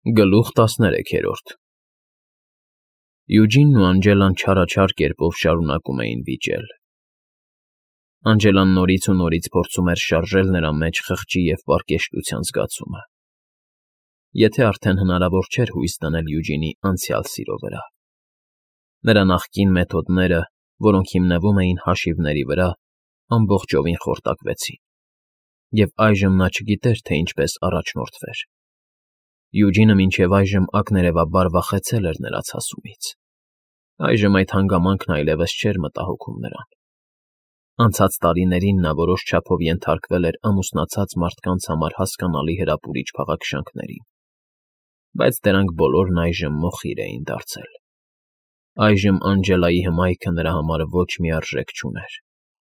Գլուխ 13 Յուջինն ու Անջելան չարաչար կերպով շարունակում էին վիճել։ Անջելան նորից ու նորից փորձում էր շարժել նրա մեջ խղճի և պարկեշտության զգացումը, եթե արդեն հնարավոր չէր հույս դնել Յուջինի անցյալ սիրո վրա։ Նրա նախկին մեթոդները, որոնք հիմնվում էին հաշիվների վրա, ամբողջովին խորտակվեցին, և այժմ նա չգիտեր, թե ինչպես առաջնորդվեր։ Յուջինը մինչև այժմ ակներևաբար վախեցել էր նրա ցասումից։ Այժմ այդ հանգամանքն այլևս չէր մտահոգում նրան։ Անցած տարիներին նա որոշ չափով ենթարկվել էր ամուսնացած մարդկանց համար հասկանալի հրապուրիչ փաղաքշանքներին, բայց դրանք բոլորն այժմ մոխիր էին դարձել։ Այժմ Անջելայի հմայքը նրա համար ոչ մի արժեք չուներ։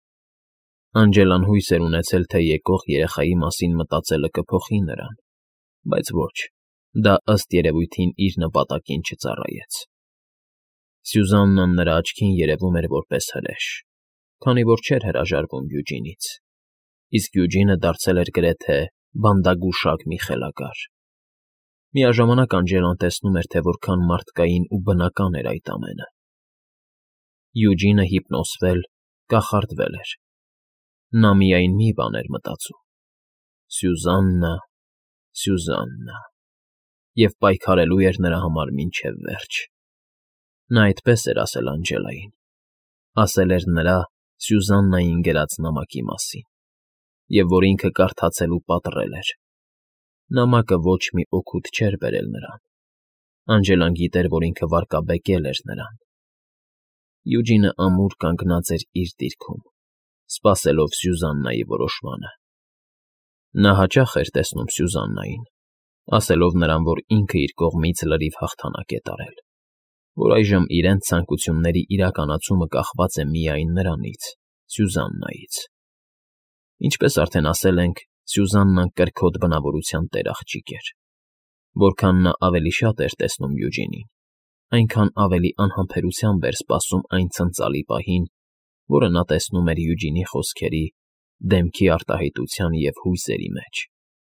Անջելան հույս էր ունեցել, թե եկող երեխայի մասին մտածելը կփոխի նրան, բայց ոչ, դա ըստ երևույթին իր նպատակին չծառայեց։ Սյուզաննան նրա աչքին երևում էր որպես հրեշ, քանի որ չէր հրաժարվում Յուջինից, իսկ Յուջինը դարձել էր գրեթե բանդագուշակ մի խելագար։ Միաժամանակ Անջելան տեսնում էր, թե որքան մարդկային ու բնական էր այդ ամենը։ Յուջինը հիպնոսվել, կախարդվել էր։ Նա միայն մի բան էր մտածում. Սյուզաննա, Սյուզաննա, և պայքարելու էր նրա համար մինչև վերջ։ Նա այդպես էր ասել Անջելային, ասել էր նրա Սյուզաննային գրած նամակի մասին, և որ ինքը կարդացել ու պատռել էր։ Նամակը ոչ մի օգուտ չէր բերել նրան։ Անջելան գիտեր, որ ինքը վարկաբեկել էր նրան։ Յուջինը ամուր կանգնած էր իր դիրքում, սպասելով Սյուզաննայի որոշմանը։ Նա հաճախ էր տեսնում Սյուզաննային, ասելով նրան, որ ինքը իր կողմից լրիվ հաղթանակ է տարել, որ այժմ իրենց ցանկությունների իրականացումը կախված է միայն նրանից, Սյուզաննայից։ Ինչպես արդեն ասել ենք, Սյուզաննան կրքոտ բնավորության տեր-աղջիկ էր։ Որքան նա ավելի շատ էր տեսնում Յուջինին, այնքան ավելի անհամբերությամբ էր սպասում այն ցնծալի պահին, որը նա տեսնում էր Յուջինի խոսքերի, դեմքի արտահայտության և հույսերի մեջ։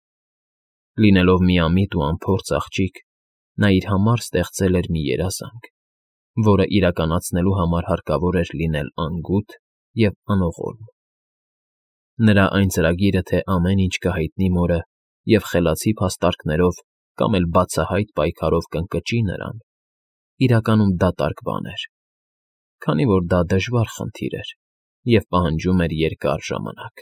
Լինելով միամիտ ու անփորձ աղջիկ, նա իր համար ստեղծել էր մի երազանք, որը իրականացնելու համար հարկավոր էր լինել անգութ և անողորմ։ Նրա այն ծրագիրը, թե ամեն ինչ կհայտնի մորը և խելացի փաստարկներով կամ էլ բացահայտ պայքարով կընկճի նրան, իրականում դատարկ բան էր, քանի որ դա դժվար խնդիր էր և պահանջում էր երկար ժամանակ։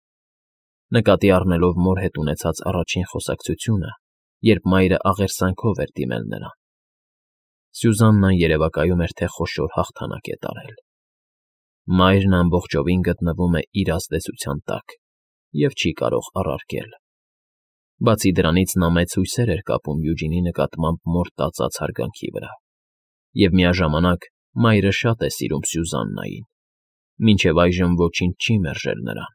Նկատի առնելով մոր հետ ունեցած առաջին խոսակցությունը, երբ մայրը աղերսանքով էր դիմել նրան, Սյուզաննան երևակայում էր, թե խոշոր հաղթանակ է տարել։ Մայրն ամբողջովին գտնվում է իր ազդեցության տակ և չի կարող առարկել։ Բացի դրանից նա մեծ հույսեր էր կապում Յուջինի նկատմամբ մոր տածած հարգանքի վրա, և միաժամանակ մայրը շատ է սիրում Սյուզաննային, մինչև այժմ ոչինչ չի մերժել նրան։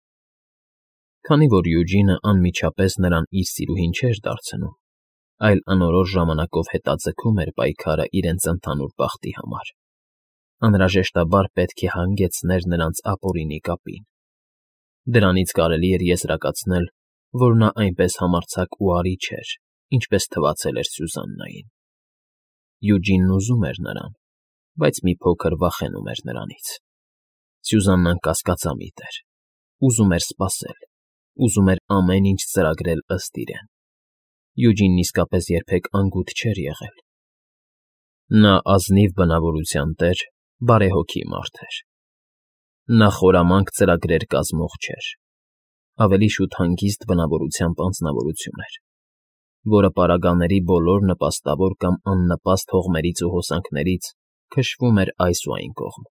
Քանի որ Յուջինը անմիջապես նրան իր սիրուհին չէր դարձնում, այլ անորոշ ժամանակով հետաձգում էր պայքարը իրենց ընդհանուր բախտի համար, անհրաժեշտաբար պետք է հանգեցներ նրանց ապօրինի կապին։ Դրանից կարելի էր եզրակացնել, որ նա այնպես համարձակ ու արի չէր, ինչպես թվացել էր Սյուզաննային։ Յուջինն ուզում էր նրան, բայց մի փոքր վախենում էր նրանից։ Սյուզաննան կասկածամիտ էր, ուզում էր սպասել, ուզում էր ամեն ինչ ծրագրել ըստ իրեն։ Յուջինն իսկապես երբեք անգութ չէր եղել։ Նա ազնիվ բնավորության տեր, բարեհոգի մարդ էր։ Նա խորամանկ ծրագրեր կազմող չէր, ավելի շուտ հանգիստ բնավորությամբ անձնավորություն էր, որը պարագաների բոլոր նպաստավոր կամ աննպաստ հողմերից ու հոսանքներից քշվում էր այս ու այն կողմ։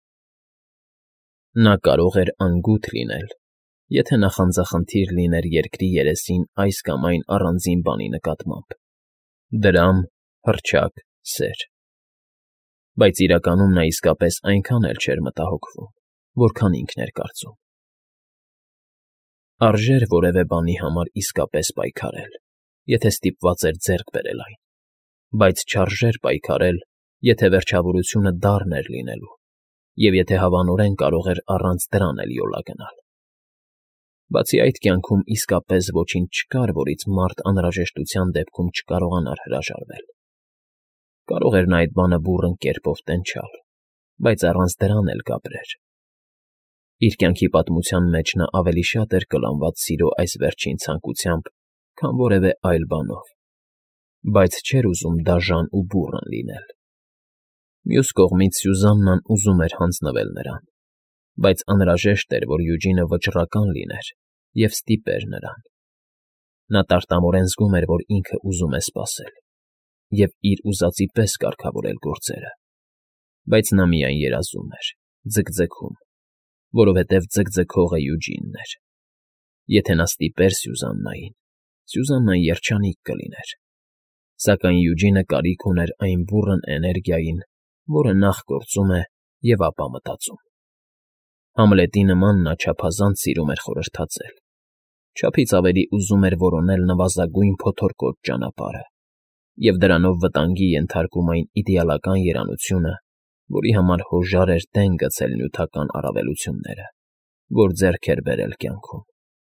Նա կարող էր անգութ լինել, եթե նախանձախնդիր լիներ երկրի երեսին այս կամ այն առանձին բանի նկատմամբ՝ դրամ, հռչակ, սեր։ Բայց իրականում նա իսկապես այնքան էլ չէր մտահոգվում, որքան ինքն էր կարծում։ Արժեր որևէ բանի համար իսկապես պայքարել, եթե ստիպված էր ձեռք բերել այն, բայց չարժեր պայքարել, եթե վերջավորությունը դառն էր լինելու, և եթե հավանորեն կարող էր առանց դրան էլ յոլա գնալ։ Բացի այդ կյանքում իսկապես ոչինչ չկար, որից մարդ անհրաժեշտության դեպքում չկարողանար հրաժարվել։ Կարող էր նա այդ բանը բուռն կերպով տենչալ, բայց առանց դրան էլ կապրեր։ Իր կյանքի պատմության մեջ նա ավելի շատ էր կլանված սիրո այս վերջին ցանկությամբ, քան որևէ այլ բանով, բայց չէր ուզում դաժան ու բուռն լինել։ Մյուս կողմից Սյուզաննան ուզում էր հանձնվել նրան, բայց անհրաժեշտ էր, որ Յուջինը վճռական լիներ և ստիպեր նրան։ Նա տարտամորեն զգում էր, որ ինքը ուզում է սպասել և իր ուզածի պես կարգավորել գործերը, բայց նա միայն երազում էր, ձգձգում, որովհետև ձգձգողը Յուջինն էր։ Եթե նա ստիպեր Սյուզաննային, Սյուզաննան երջանիկ կլիներ, սակայն Յուջինը կարիք ուներ այն բուռն էներգիային, որը նախ գործում է և ապա մտածում։ Համլետի նման նա չափազանց սիրում էր խորհրդածել, չափից ավելի ուզում էր որոնել նվազագույն փոթորկոտ ճանապարհը և դրանով վտանգի ենթարկում այն իդեալական երանությունը, որի համար հոժար էր դեն գցել նյութական առավելությունները, որ ձեռք էր բերել կյանքում։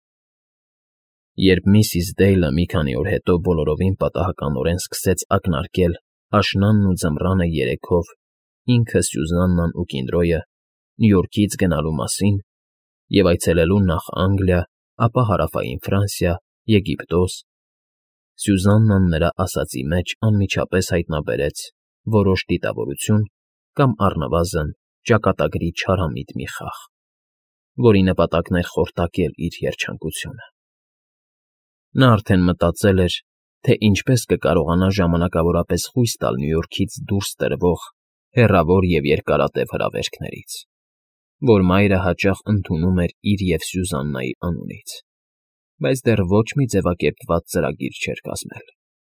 Երբ միսիս Դեյլը մի քանի օր հետո բոլորովին պատահականորեն սկսեց ակնարկել աշնանն ու ձմռանը երեքով ինքը, Սյուզաննան ու Կինդրոյը Նյու Յորքից գնալու մասին և այցելելու նախ Անգլիա, ապա Հարավային Ֆրանսիա, Եգիպտոս, Սյուզաննան նրա ասածի մեջ անմիջապես հայտնաբերեց որոշ դիտավորություն կամ առնվազն ճակատագրի չարամիտ մի խաղ, որի նպատակն էր խորտակել իր երջանկությունը։ Նա արդեն մտածել էր, թե ինչպես կկարողանա ժամանակավորապես խույս տալ Նյու Յորքից դուրս տրվող հեռավոր և երկարատև հրավերքներից, որ մայրը հաճախ ընդունում էր իր և Սյուզաննայի անունից, բայց դեռ ոչ մի ձևակերպված ծրագիր չէր կազմել։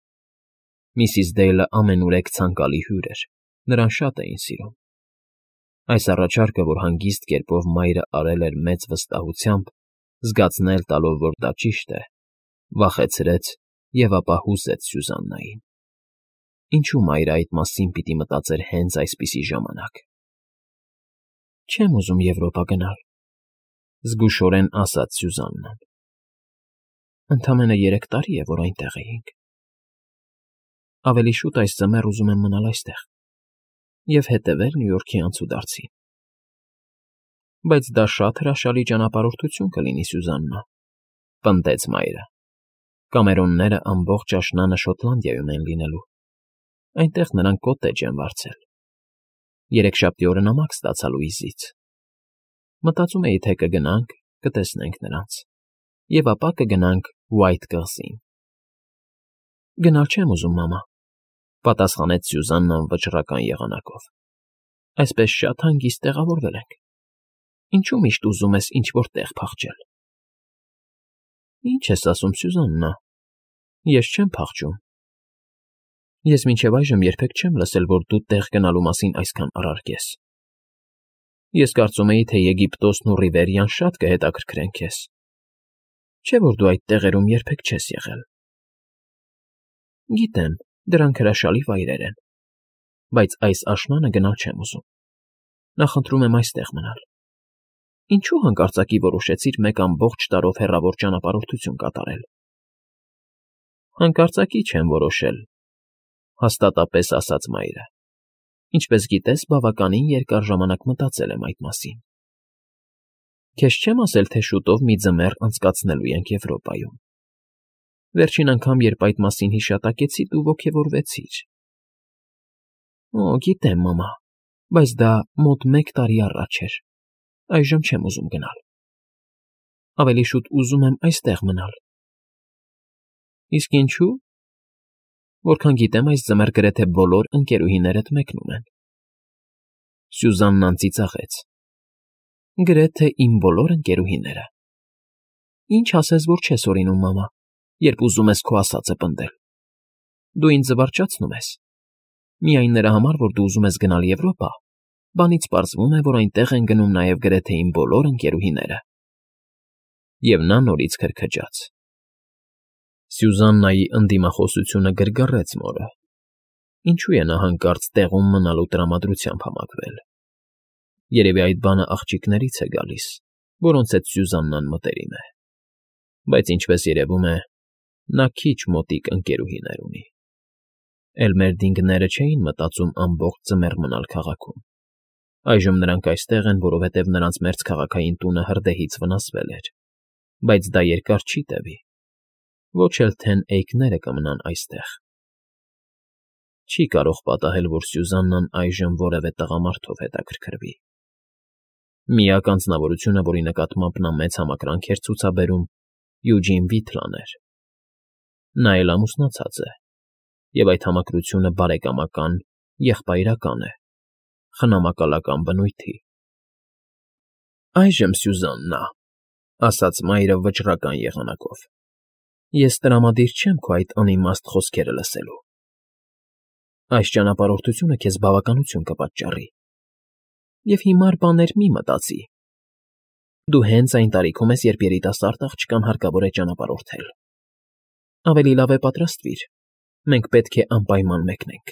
Միսիս Դեյլը ամենուրեք ցանկալի հյուր էր, նրան շատ էին սիրում։ Այս առաջարկը, որ հանգիստ կերպով մայրը արել էր մեծ վստահությամբ, զգացնել տալով, որ դա ճիշտ է, վախեցրեց և ապա հուզեց Սյուզաննային։ Ինչու մայրը այդ մասին պիտի մտածեր հենց այսպիսի ժամանակ։ Չեմ ուզում Եվրոպա գնալ, զգուշորեն ասաց Սյուզաննան։ Ընդամենը 3 տարի է, որ այնտեղ էինք։ Ավելի շուտ այս ձմեռ ուզում եմ մնալ այստեղ և հետևել Նյու Յորքի անցուդարձին։ Բայց դա շատ հրաշալի ճանապարհորդություն կլինի, Սյուզաննա, պնդեց մայրը։ Կամերոնները ամբողջ աշնանը Շոտլանդիայում են լինելու։ Այնտեղ նրանք կոտեջ են վարձել։ Երեքշաբթի օրը նամակ ստացա Լուիզից։ Մտածում էի, թե կգնանք, կտեսնենք նրանց, և ապա կգնանք Ուայթ կղզին։ Գնալ չեմ ուզում, մամա, պատասխանեց Սյուզաննան վճռական եղանակով։ Այսպես շատ հանգիստ տեղավորվել ենք։ Ինչու միշտ ուզում ես ինչ-որ տեղ փախչել։ Ինչ ես ասում, Սյուզաննա, ես չեմ փախչում։ Ես մինչև այժմ երբեք չեմ լսել, որ դու տեղ գնալու մասին այսքան առարկես։ Ես կարծում էի, թե Եգիպտոսն ու Ռիվերիան շատ կհետաքրքրեն քեզ։ Չէ՞ որ դու այդ տեղերում երբեք չես եղել։ Գիտեմ, դրանք հրաշալի վայրեր են, բայց այս աշնանը գնալ չեմ ուզում։ Նախընտրում եմ այստեղ մնալ։ Ինչու հանկարծակի որոշեցիր մեկ ամբողջ տարով հեռավոր ճանապարհորդություն կատարել։ Հանկարծակի չեմ որոշել, հաստատապես ասաց մայրը։ Ինչպես գիտես, բավականին երկար ժամանակ մտածել եմ այդ մասին։ Քեզ չեմ ասել, թե շուտով մի ձմեռ անցկացնելու ենք Եվրոպայում։ Վերջին անգամ, երբ այդ մասին հիշատակեցի, դու ոգևորվեցիր։ Օ, գիտեմ, մամա, բայց դա մոտ 1 տարի առաջ էր։ Այժմ չեմ ուզում գնալ։ Ավելի շուտ ուզում եմ այստեղ մնալ։ Իսկ ինչու՞։ Որքան գիտեմ, այս ձմեռ գրեթե բոլոր ընկերուհիներդ մեկնում են։ Սյուզաննան ծիծաղեց։ Գրեթե իմ բոլոր ընկերուհիները։ Ինչ ասես, որ չես օրինում, մամա, երբ ուզում ես քո ասածը պնդել։ Դու ինձ զվարճացնում ես։ Միայն նրա համար, որ դու ուզում ես գնալ Եվրոպա, բանից պարզվում է, որ այնտեղ են գնում նաև գրեթե իմ բոլոր ընկերուհիները։ Եվ նա նորից քրքջաց։ Սյուզաննայի ընդդիմախոսությունը գրգռեց մորը։ Ինչու է նա հանկարծ տեղում մնալու տրամադրությամբ համակվել։ Երևի այդ բանը աղջիկներից է գալիս, որոնց հետ Սյուզաննան մտերիմ է։ բայց ինչպես երևում է, նա քիչ մոտիկ ընկերուհիներ ունի։ Էլմերդինգները չէին մտածում ամբողջ ձմեռ մնալ քաղաքում։ Այժմ նրանք այստեղ են, որովհետև նրանց մերձքաղաքային տունը հրդեհից վնասվել էր, բայց դա երկար չի տևի, ոչ էլ թեն էյքները կմնան այստեղ։ Չի կարող պատահել, որ Սյուզաննան այժմ որևէ տղամարդով հետաքրքրվի։ Միակ անձնավորությունը, որի նկատմամբ նա մեծ համակրանք էր ցուցաբերում, Յուջին Վիթլան էր։ Նա էլ ամուսնացած է, և այդ համակրությունը բարեկամական, եղբայրական է, խնամակալական բնույթի։ Այժմ, Սյուզաննա, ասաց մայրը վճռական եղանակով, ես տրամադիր չեմ քո այդ անիմաստ խոսքերը լսելու։ Այս ճանապարհորդությունը քեզ բավականություն կպատճառի, և հիմար բաներ մի մտածի։ Դու հենց այն տարիքում ես, երբ երիտասարդ աղջկան հարկավոր է ճանապարհորդել։ Ավելի լավ է պատրաստվիր, մենք պետք է անպայման մեկնենք։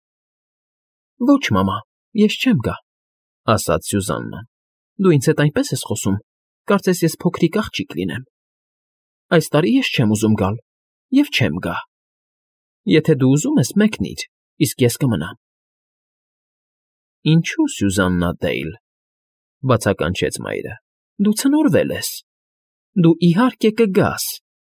Ոչ, մամա, ես չեմ գա, ասաց Սյուզաննան։ Դու ինձ հետ այնպես ես խոսում, կարծես ես փոքրիկ աղջիկ լինեմ։ Այս տարի ես չեմ ուզում գալ, և չեմ գա։ Եթե դու ուզում ես, մեկնիր, իսկ ես կմնամ։ Ինչո՞ւ, Սյուզաննա Դեյլ, բացականչեց մայրը, դու ցնորվել ես։ Դու իհարկե կգաս։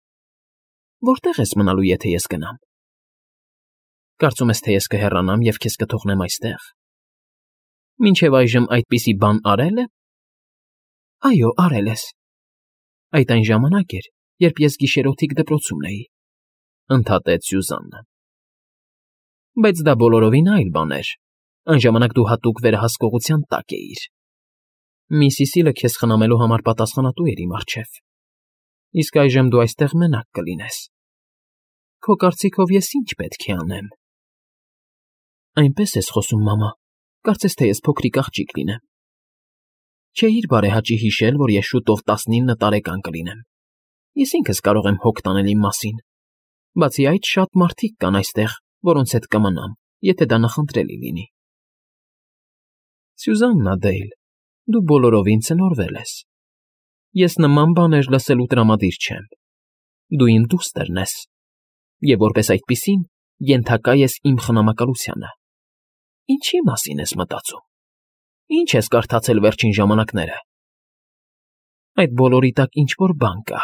Որտե՞ղ ես մնալու, եթե ես գնամ։ Կարծում ես, թե ես կհեռանամ և քեզ կթողնեմ այստեղ։ Մինչև այժմ այդպիսի բան արել եմ։ Այո, արել ես։ Այդ այն ժամանակ էր, երբ ես գիշերօթիկ դպրոցումն էի, ընդհատեց Սյուզաննան։ Բայց դա բոլորովին այլ բան էր։ Այն ժամանակ դու հատուկ վերահսկողության տակ էիր։ Միss Սիսիլը քեզ խնամելու համար պատասխանատու էր իմ առջև։ Իսկ այժմ դու այստեղ մենակ կլինես։ Քո կարծիքով ես ինչ պետք է անեմ։ Այնպես ես խոսում, մամա, կարծես թե ես փոքրիկ աղջիկ լինեմ։ Չէիր բարեհաճի հիշել, որ ես շուտով 19 տարեկան կլինեմ։ Ես ինքս կարող եմ հոգ տանել իմ մասին։ Բացի այդ, շատ մարդիկ կան այստեղ, որոնց հետ կմնամ, եթե դա նախընտրելի լինի։ Սյուզաննա Դեյլ, դու բոլորովին ցնորվել ես։ Ես նման բաներ լսելու տրամադիր չեմ։ Դու իմ դուստրն ես, և որպես այդպիսին ենթակա ես իմ խնամակալությանը։ Ինչի մասին ես մտածում։ Ինչ ես կարդացել վերջին ժամանակները։ Այդ բոլորի տակ ինչ-որ բան կա։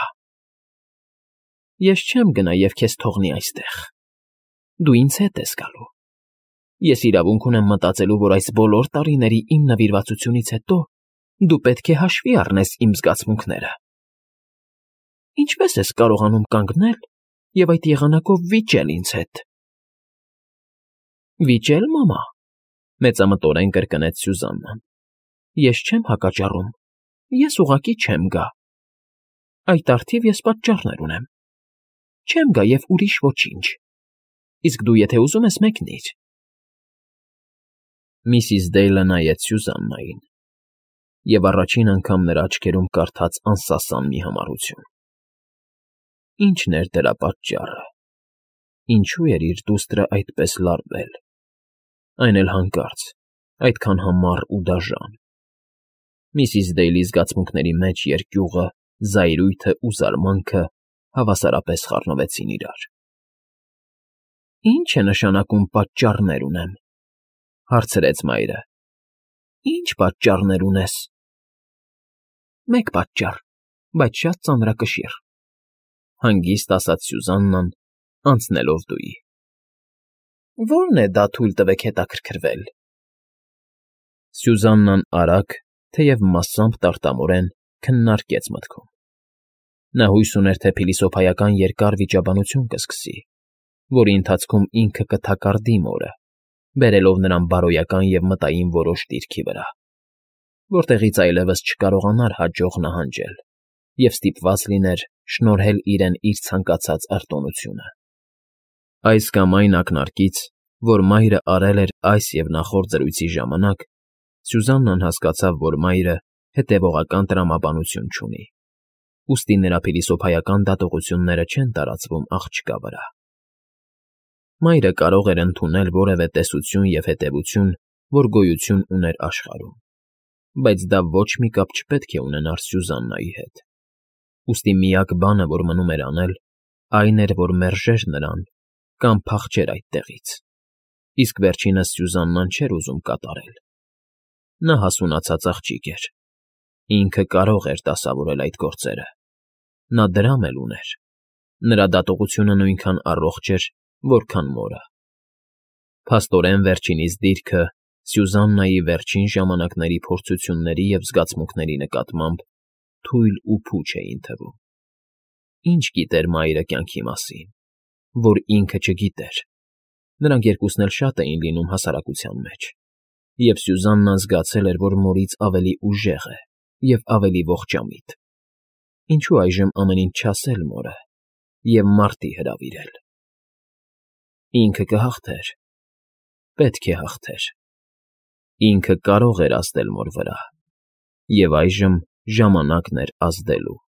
Ես չեմ գնա և քեզ թողնի այստեղ։ Դու ինձ հետ ես գալու։ Ես իրավունք ունեմ մտածելու, որ այս բոլոր տարիների իմ նվիրվածությունից հետո դու պետք է հաշվի առնես իմ զգացմունքները։ Ինչպես ես կարողանում կանգնել և այդ եղանակով վիճել ինձ հետ։ Վիճել, մամա, մեծամտորեն կրկնեց Սյուզաննան։ Ես չեմ հակաճառում, ես ուղղակի չեմ գա։ Այդ առթիվ ես պատճառներ ունեմ։ Չեմ գա և ուրիշ ոչինչ։ Իսկ դու եթե ուզում ես, մեկնիր։ Միսիս Դեյլը նայեց Սյուզաննային, և առաջին անգամ նրա աչքերում կարդաց անսասան մի համառություն։ Ի՞նչն էր դրա պատճառը։ Ինչու էր իր դուստրը այդպես լարվել։ Այն էլ հանկարծ, այդքան համառ ու դաժան։ Միսիս Դեյլի զգացմունքների մեջ երկյուղը, զայրույթը ու զարմանքը հավասարապես խառնվեցին իրար։ Ի՞նչ է նշանակում պատճառներ ունեմ, հարցրեց մայրը։ Ի՞նչ պատճառներ ունես։ Մեկ պատճառ, բայց շատ ծանրակշիռ, հանգիստ ասաց Սյուզաննան, անցնելով դուի։ Ո՞րն է դա, թույլ տվեք հետաքրքրվել։ Սյուզաննան արագ, թեև մասամբ տարտամորեն քննարկեց մտքում։ Նա հույս ուներ, թե փիլիսոփայական երկար վիճաբանություն կսկսի, որի ընթացքում ինքը կթակարդի մորը, բերելով նրան բարոյական և մտային որոշ դիրքի վրա, որտեղից այլևս չկարողանար հաջող նահանջել և ստիպված լիներ շնորհել իրեն իր ցանկացած արտոնությունը։ Այս կամ այն ակնարկից, որ մայրը արել էր այս և նախորդ զրույցի ժամանակ, Սյուզաննան հասկացավ, որ մայրը հետևողական տրամաբանություն չունի, ուստի նրա փիլիսոփայական դատողությունները չեն տարածվում աղջկա վրա։ Մայրը կարող էր ընդունել որևէ տեսություն և հետևություն, որ գոյություն ուներ աշխարհում, բայց դա ոչ մի կապ չպետք է ունենար Սյուզաննայի հետ։ ուստի միակ բանը, որ մնում էր անել, այն էր, որ մերժեր նրան կամ փախչեր այդտեղից, իսկ վերջինս Սյուզաննան չէր ուզում կատարել։ Նա հասունացած աղջիկ էր, ինքը կարող էր դասավորել այդ գործերը, նա դրամ էլ ուներ, նրա դատողությունը նույնքան առողջ էր, որքան մորը։ Փաստորեն վերջինիս դիրքը Սյուզաննայի վերջին ժամանակների փորձությունների և զգացմունքների նկատմամբ թույլ ու փուչ էին թվում։ Ինչ գիտեր մայրը կյանքի մասին, որ ինքը չգիտեր, նրանք երկուսն էլ շատ էին լինում հասարակության մեջ, և Սյուզաննան զգացել էր, որ մորից ավելի ուժեղ է և ավելի ողջամիտ։ Ինչու այժմ ամեն ինչ չասել մորը և մարտի հրավիրել։ Ինքը կհաղթեր, պետք է հաղթեր։ Ինքը կարող էր ազդել մոր վրա, և այժմ ժամանակն էր ազդելու։